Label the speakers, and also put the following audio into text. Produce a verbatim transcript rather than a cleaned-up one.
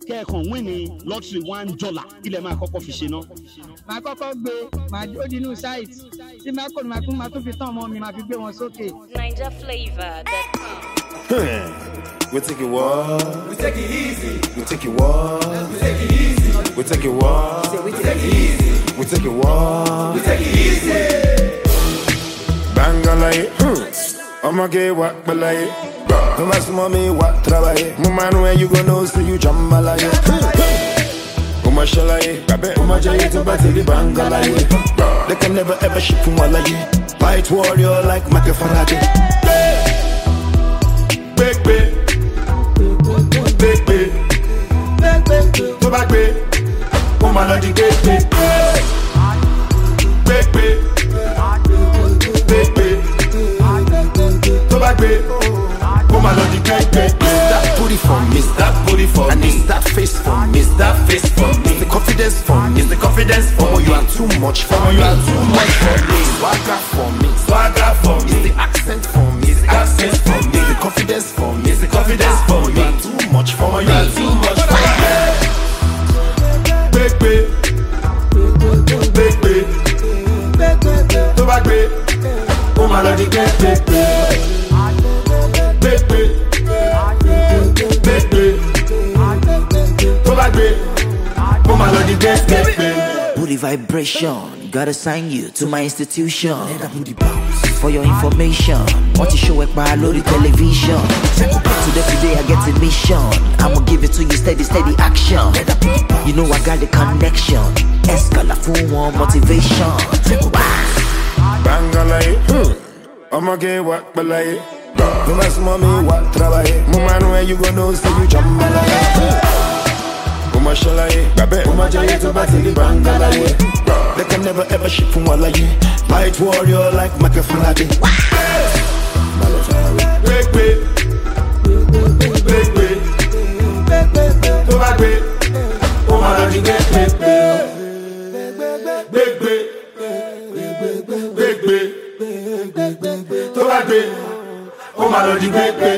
Speaker 1: kẹ́ẹ̀kan win ní lottery one dollar ilẹ̀ máa kọ́kọ́ fi ṣe náà.
Speaker 2: Màá kọ́kọ́ gbé màá ó di inú site tí màá kọ́ ni màá tún màá tún fi tán ọmọ mi màá fi gbé wọn sókè.
Speaker 3: Niger Flavour dot com.
Speaker 4: We take it what? We take it easy. We take it what? We take it easy. We take it what? We take it easy. We take it what? We take it easy. Bangalay, I'ma get what balay. No matter mommy what trabaye. Mama know where you gonna know so you jump malaye. Uma shalaye, babe, uma jaye to battle Bangalay. They can never ever ship from Walaye. Fight warrior like Maka Farage. Big big. Big big, to back big, woman on the gate big, big big, big big, to back big, woman on the gate big. That booty for me, that booty for me, and that face for me, that face for me. It's the confidence for me, it's the confidence for me. You are too much for me, you are too much for me. Swagger for me, swagger for me. It's the accent for me, it's the accent for me. It's the confidence for me, it's the confidence for me. You are too much for me, you are too much for me. Big big, big big, to back big, oh my lord, you get big big, big big, big big, to back big, oh my lord, you get big big.
Speaker 5: Booty vibration, gotta sign you to my institution. Let that booty bounce. For your information, want to show it by loaded television. Today, today I get a mission. I'ma give it to you steady, steady action. You know I got the connection. Escala full one motivation.
Speaker 4: Bangalay, I'ma get what balay. No matter mommy what trabaye. Mama know where you gonna know so you jump malaye. Uma shalaye, babe, uma jaye to battle Bangalay. They can never ever ship from Walaye. Fight warrior like Maka Farage. Big big, big big, to back big, oh my lord, you get big big, big big, big big, to back big, oh my lord, you get big.